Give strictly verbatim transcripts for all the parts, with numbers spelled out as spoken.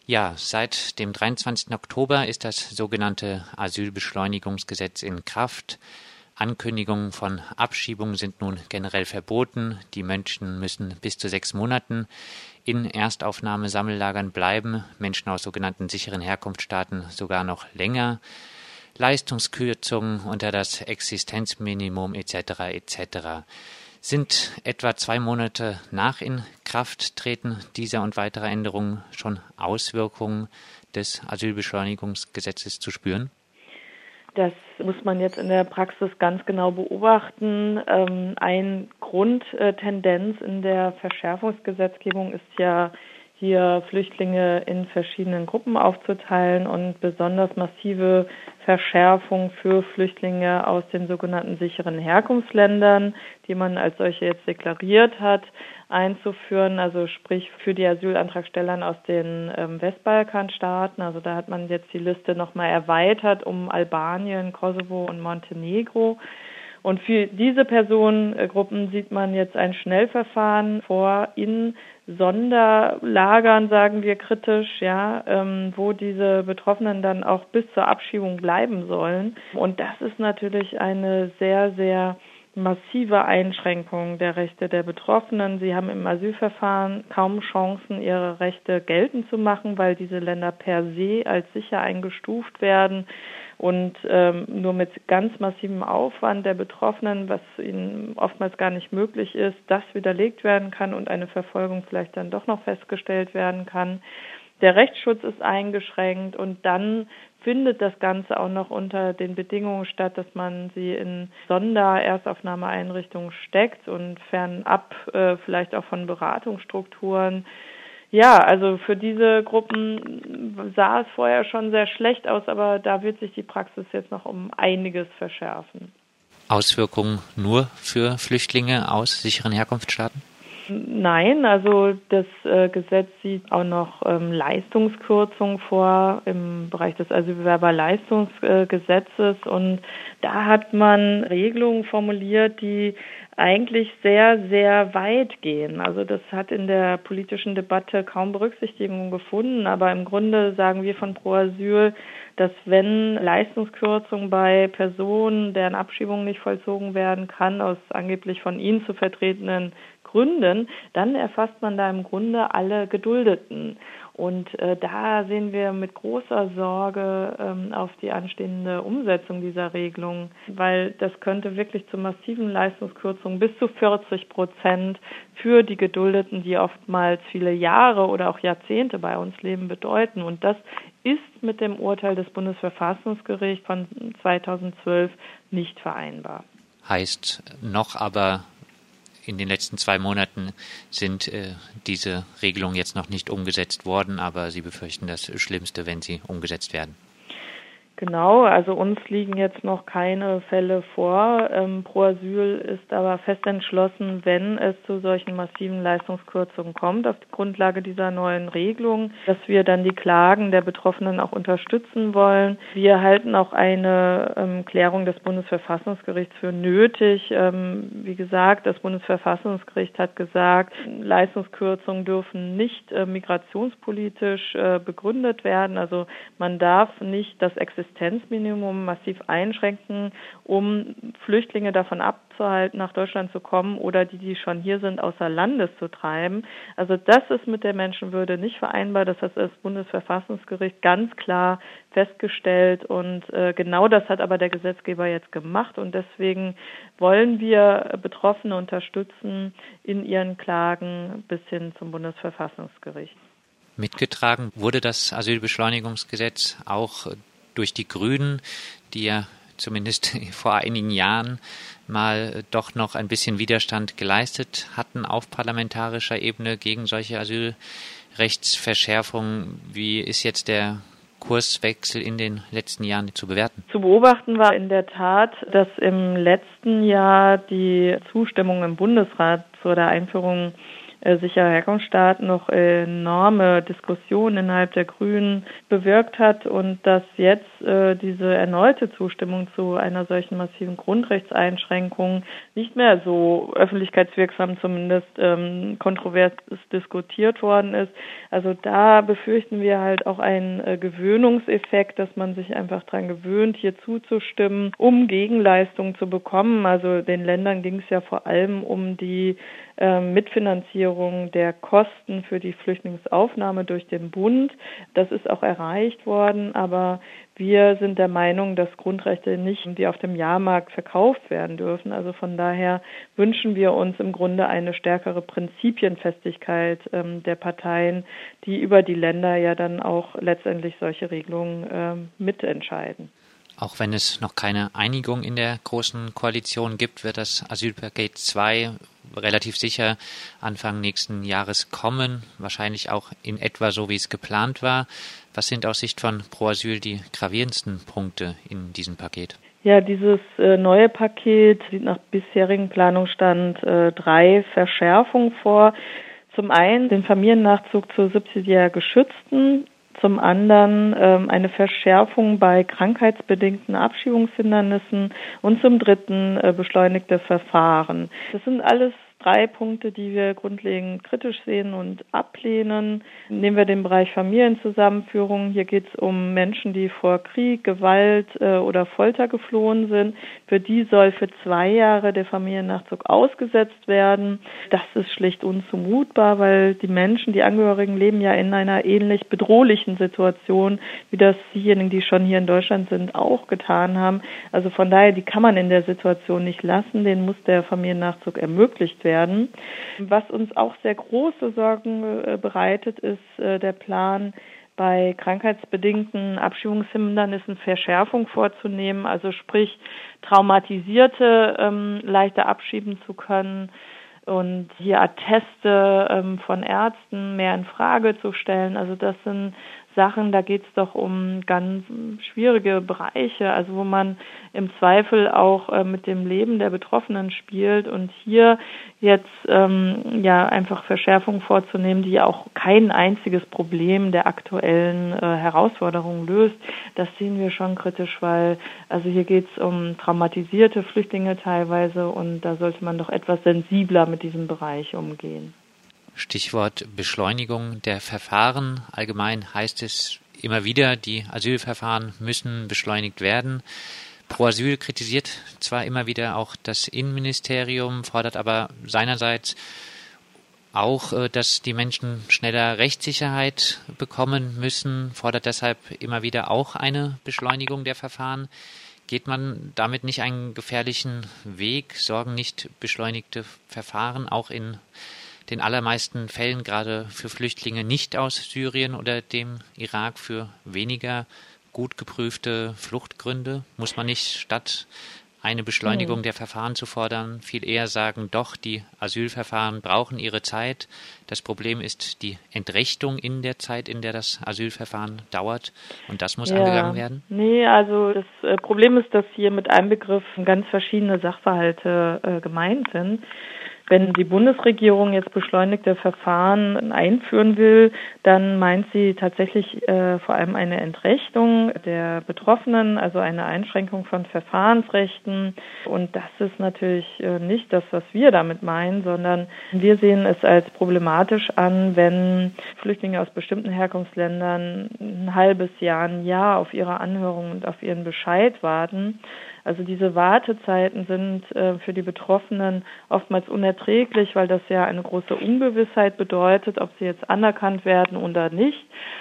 Ja, seit dem dreiundzwanzigsten Oktober ist das sogenannte Asylbeschleunigungsgesetz in Kraft. Ankündigungen von Abschiebungen sind nun generell verboten. Die Menschen müssen bis zu sechs Monaten in Erstaufnahmesammellagern bleiben, Menschen aus sogenannten sicheren Herkunftsstaaten sogar noch länger. Leistungskürzungen unter das Existenzminimum et cetera et cetera. Sind etwa zwei Monate nach Inkrafttreten dieser und weiterer Änderungen schon Auswirkungen des Asylbeschleunigungsgesetzes zu spüren? Das muss man jetzt in der Praxis ganz genau beobachten. Ähm, ein Grundtendenz in der Verschärfungsgesetzgebung ist ja, hier Flüchtlinge in verschiedenen Gruppen aufzuteilen und besonders massive Verschärfung für Flüchtlinge aus den sogenannten sicheren Herkunftsländern, die man als solche jetzt deklariert hat, einzuführen, also sprich für die Asylantragstellern aus den ähm, Westbalkanstaaten. Also da hat man jetzt die Liste nochmal erweitert um Albanien, Kosovo und Montenegro. Und für diese Personengruppen sieht man jetzt ein Schnellverfahren vor in Sonderlagern, sagen wir kritisch, ja, ähm, wo diese Betroffenen dann auch bis zur Abschiebung bleiben sollen. Und das ist natürlich eine sehr, sehr massive Einschränkung der Rechte der Betroffenen. Sie haben im Asylverfahren kaum Chancen, ihre Rechte geltend zu machen, weil diese Länder per se als sicher eingestuft werden und ähm, nur mit ganz massivem Aufwand der Betroffenen, was ihnen oftmals gar nicht möglich ist, das widerlegt werden kann und eine Verfolgung vielleicht dann doch noch festgestellt werden kann. Der Rechtsschutz ist eingeschränkt und dann findet das Ganze auch noch unter den Bedingungen statt, dass man sie in Sonder-Erstaufnahmeeinrichtungen steckt und fernab äh, vielleicht auch von Beratungsstrukturen. Ja, also für diese Gruppen sah es vorher schon sehr schlecht aus, aber da wird sich die Praxis jetzt noch um einiges verschärfen. Auswirkungen nur für Flüchtlinge aus sicheren Herkunftsstaaten? Nein, also das äh, Gesetz sieht auch noch ähm, Leistungskürzungen vor im Bereich des Asylbewerberleistungsgesetzes äh, und da hat man Regelungen formuliert, die eigentlich sehr, sehr weit gehen. Also das hat in der politischen Debatte kaum Berücksichtigung gefunden, aber im Grunde sagen wir von Pro Asyl, dass wenn Leistungskürzung bei Personen, deren Abschiebung nicht vollzogen werden kann, aus angeblich von ihnen zu vertretenen Gründen, dann erfasst man da im Grunde alle Geduldeten. Und äh, da sehen wir mit großer Sorge ähm, auf die anstehende Umsetzung dieser Regelung, weil das könnte wirklich zu massiven Leistungskürzungen bis zu vierzig Prozent für die Geduldeten, die oftmals viele Jahre oder auch Jahrzehnte bei uns leben, bedeuten. Und das ist mit dem Urteil des Bundesverfassungsgerichts von zweitausendzwölf nicht vereinbar. Heißt noch aber, in den letzten zwei Monaten sind äh, diese Regelungen jetzt noch nicht umgesetzt worden, aber Sie befürchten das Schlimmste, wenn sie umgesetzt werden. Genau, also uns liegen jetzt noch keine Fälle vor. Ähm, Pro Asyl ist aber fest entschlossen, wenn es zu solchen massiven Leistungskürzungen kommt, auf die Grundlage dieser neuen Regelung, dass wir dann die Klagen der Betroffenen auch unterstützen wollen. Wir halten auch eine ähm, Klärung des Bundesverfassungsgerichts für nötig. Ähm, wie gesagt, das Bundesverfassungsgericht hat gesagt, Leistungskürzungen dürfen nicht äh, migrationspolitisch äh, begründet werden. Also man darf nicht das Existenzminimum massiv einschränken, um Flüchtlinge davon abzuhalten, nach Deutschland zu kommen oder die, die schon hier sind, außer Landes zu treiben. Also das ist mit der Menschenwürde nicht vereinbar. Das hat das Bundesverfassungsgericht ganz klar festgestellt und äh, genau das hat aber der Gesetzgeber jetzt gemacht und deswegen wollen wir Betroffene unterstützen in ihren Klagen bis hin zum Bundesverfassungsgericht. Mitgetragen wurde das Asylbeschleunigungsgesetz auch durch die Grünen, die ja zumindest vor einigen Jahren mal doch noch ein bisschen Widerstand geleistet hatten auf parlamentarischer Ebene gegen solche Asylrechtsverschärfungen. Wie ist jetzt der Kurswechsel in den letzten Jahren zu bewerten? Zu beobachten war in der Tat, dass im letzten Jahr die Zustimmung im Bundesrat zu der Einführung äh, sicherer Herkunftsstaat noch enorme Diskussionen innerhalb der Grünen bewirkt hat und dass jetzt äh, diese erneute Zustimmung zu einer solchen massiven Grundrechtseinschränkung nicht mehr so öffentlichkeitswirksam zumindest ähm, kontrovers diskutiert worden ist. Also da befürchten wir halt auch einen äh, Gewöhnungseffekt, dass man sich einfach daran gewöhnt, hier zuzustimmen, um Gegenleistungen zu bekommen. Also den Ländern ging es ja vor allem um die äh, Mitfinanzierung der Kosten für die Flüchtlingsaufnahme durch den Bund. Das ist auch erreicht worden, aber wir sind der Meinung, dass Grundrechte nicht wie auf dem Jahrmarkt verkauft werden dürfen. Also von daher wünschen wir uns im Grunde eine stärkere Prinzipienfestigkeit ähm, der Parteien, die über die Länder ja dann auch letztendlich solche Regelungen ähm, mitentscheiden. Auch wenn es noch keine Einigung in der Großen Koalition gibt, wird das Asylpaket zwei relativ sicher Anfang nächsten Jahres kommen, wahrscheinlich auch in etwa so, wie es geplant war. Was sind aus Sicht von Pro Asyl die gravierendsten Punkte in diesem Paket? Ja, dieses äh, neue Paket sieht nach bisherigem Planungsstand äh, drei Verschärfungen vor. Zum einen den Familiennachzug zu subsidiär Geschützten, zum anderen ähm, eine Verschärfung bei krankheitsbedingten Abschiebungshindernissen und zum dritten äh, beschleunigte Verfahren. Das sind alles drei Punkte, die wir grundlegend kritisch sehen und ablehnen. Nehmen wir den Bereich Familienzusammenführung. Hier geht es um Menschen, die vor Krieg, Gewalt äh, oder Folter geflohen sind. Für die soll für zwei Jahre der Familiennachzug ausgesetzt werden. Das ist schlicht unzumutbar, weil die Menschen, die Angehörigen, leben ja in einer ähnlich bedrohlichen Situation, wie das diejenigen, die schon hier in Deutschland sind, auch getan haben. Also von daher, die kann man in der Situation nicht lassen. Denen muss der Familiennachzug ermöglicht werden. Was uns auch sehr große Sorgen äh, bereitet, ist äh, der Plan, bei krankheitsbedingten Abschiebungshindernissen Verschärfung vorzunehmen, also sprich Traumatisierte ähm, leichter abschieben zu können und hier Atteste ähm, von Ärzten mehr in Frage zu stellen. Also das sind Sachen, da geht es doch um ganz schwierige Bereiche, also wo man im Zweifel auch äh, mit dem Leben der Betroffenen spielt und hier jetzt ähm, ja einfach Verschärfungen vorzunehmen, die auch kein einziges Problem der aktuellen äh, Herausforderungen löst, das sehen wir schon kritisch, weil also hier geht es um traumatisierte Flüchtlinge teilweise und da sollte man doch etwas sensibler mit diesem Bereich umgehen. Stichwort Beschleunigung der Verfahren. Allgemein heißt es immer wieder, die Asylverfahren müssen beschleunigt werden. Pro Asyl kritisiert zwar immer wieder auch das Innenministerium, fordert aber seinerseits auch, dass die Menschen schneller Rechtssicherheit bekommen müssen, fordert deshalb immer wieder auch eine Beschleunigung der Verfahren. Geht man damit nicht einen gefährlichen Weg? Sorgen nicht beschleunigte Verfahren auch in den allermeisten Fällen gerade für Flüchtlinge nicht aus Syrien oder dem Irak für weniger gut geprüfte Fluchtgründe? Muss man nicht statt eine Beschleunigung der Verfahren zu fordern, viel eher sagen, doch, die Asylverfahren brauchen ihre Zeit. Das Problem ist die Entrechtung in der Zeit, in der das Asylverfahren dauert. Und das muss ja angegangen werden? Nee, also das äh, Problem ist, dass hier mit einem Begriff ganz verschiedene Sachverhalte äh, gemeint sind. Wenn die Bundesregierung jetzt beschleunigte Verfahren einführen will, dann meint sie tatsächlich äh, vor allem eine Entrechtung der Betroffenen, also eine Einschränkung von Verfahrensrechten. Und das ist natürlich äh, nicht das, was wir damit meinen, sondern wir sehen es als problematisch an, wenn Flüchtlinge aus bestimmten Herkunftsländern ein halbes Jahr, ein Jahr auf ihre Anhörung und auf ihren Bescheid warten. Also diese Wartezeiten sind äh, für die Betroffenen oftmals unerträglich, weil das ja eine große Ungewissheit bedeutet, ob sie jetzt anerkannt werden oder nicht.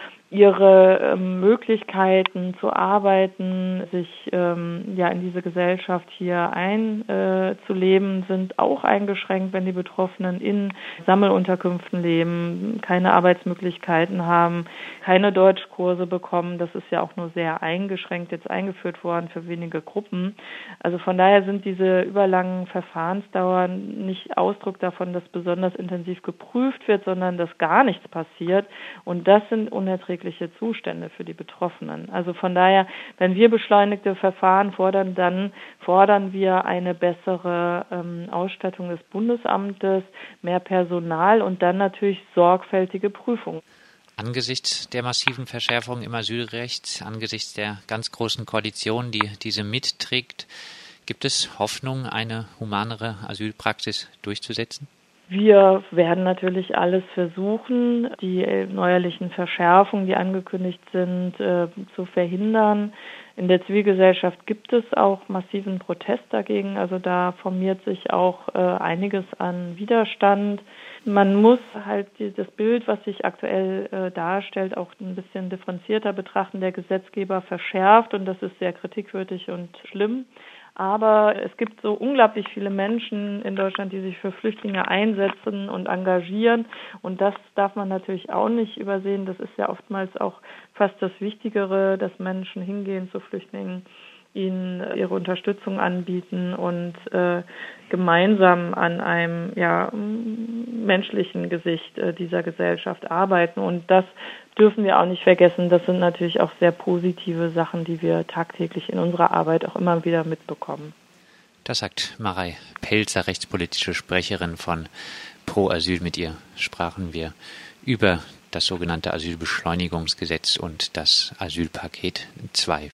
Ihre ähm, Möglichkeiten zu arbeiten, sich ähm, ja in diese Gesellschaft hier einzuleben, äh, sind auch eingeschränkt, wenn die Betroffenen in Sammelunterkünften leben, keine Arbeitsmöglichkeiten haben, keine Deutschkurse bekommen. Das ist ja auch nur sehr eingeschränkt jetzt eingeführt worden für wenige Gruppen. Also von daher sind diese überlangen Verfahrensdauern nicht Ausdruck davon, dass besonders intensiv geprüft wird, sondern dass gar nichts passiert. Und das sind unerträgliche unerträgliche Zustände für die Betroffenen. Also von daher, wenn wir beschleunigte Verfahren fordern, dann fordern wir eine bessere ähm, Ausstattung des Bundesamtes, mehr Personal und dann natürlich sorgfältige Prüfung. Angesichts der massiven Verschärfung im Asylrecht, angesichts der ganz großen Koalition, die diese mitträgt, gibt es Hoffnung, eine humanere Asylpraxis durchzusetzen? Wir werden natürlich alles versuchen, die neuerlichen Verschärfungen, die angekündigt sind, äh, zu verhindern. In der Zivilgesellschaft gibt es auch massiven Protest dagegen. Also da formiert sich auch äh, einiges an Widerstand. Man muss halt das Bild, was sich aktuell äh, darstellt, auch ein bisschen differenzierter betrachten. Der Gesetzgeber verschärft und das ist sehr kritikwürdig und schlimm. Aber es gibt so unglaublich viele Menschen in Deutschland, die sich für Flüchtlinge einsetzen und engagieren. Und das darf man natürlich auch nicht übersehen. Das ist ja oftmals auch fast das Wichtigere, dass Menschen hingehen zu Flüchtlingen, ihnen ihre Unterstützung anbieten und äh, gemeinsam an einem ja, menschlichen Gesicht äh, dieser Gesellschaft arbeiten. Und das dürfen wir auch nicht vergessen. Das sind natürlich auch sehr positive Sachen, die wir tagtäglich in unserer Arbeit auch immer wieder mitbekommen. Das sagt Marei Pelzer, rechtspolitische Sprecherin von Pro Asyl. Mit ihr sprachen wir über das sogenannte Asylbeschleunigungsgesetz und das Asylpaket zwei.